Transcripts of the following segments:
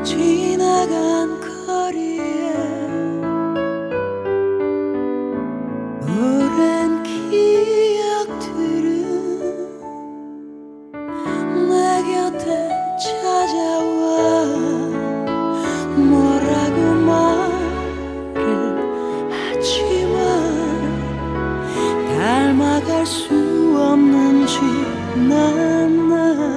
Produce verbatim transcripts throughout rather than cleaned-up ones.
지나간 거리에 오랜 기억들은 내 곁에 찾아와 뭐라고 말을 하지만 닮아갈 수 없는지 난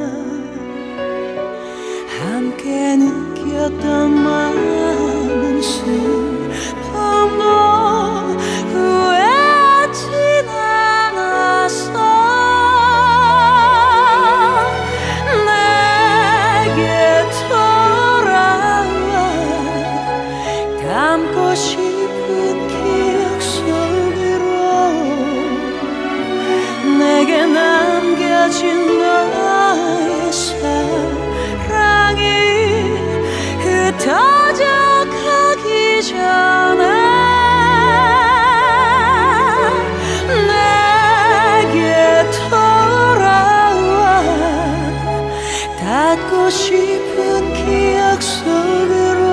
함께 느꼈던 많은 슬픔도 후회하진 않았어. 내게 돌아와 담고 싶은 기억 속으로 내게 남겨진 너의 사랑이 흩어져 가기 전에 내게 돌아와 닿고 싶은 기억 속으로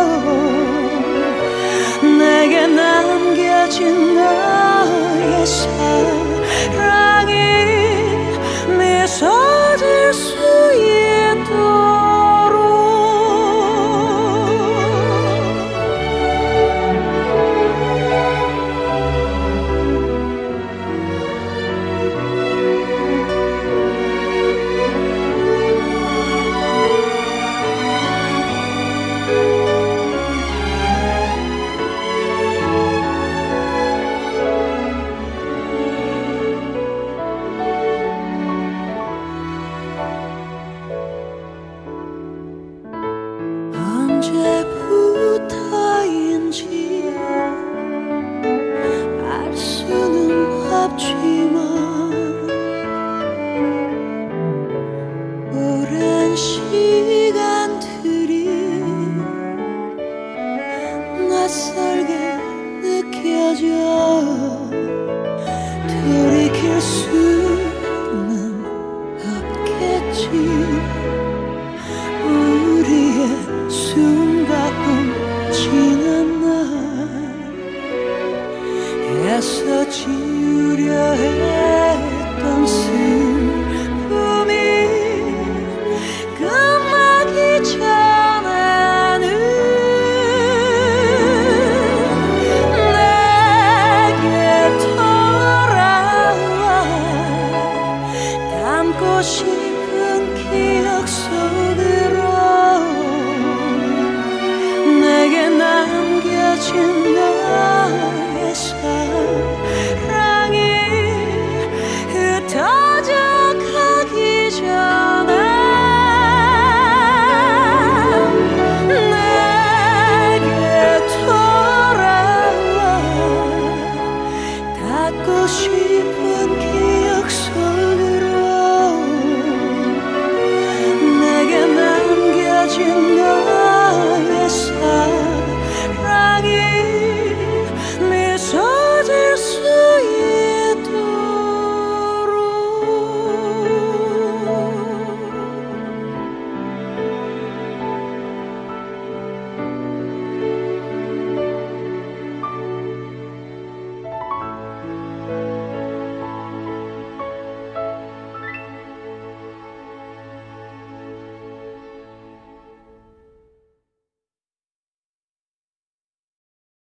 내게 남겨진 너의 사랑이 미소질 수 있도록 언제부터인지 알 수는 없지만 오랜 시간들이 낯설게 느껴져 돌이킬 수는 없겠지. 우리의 숨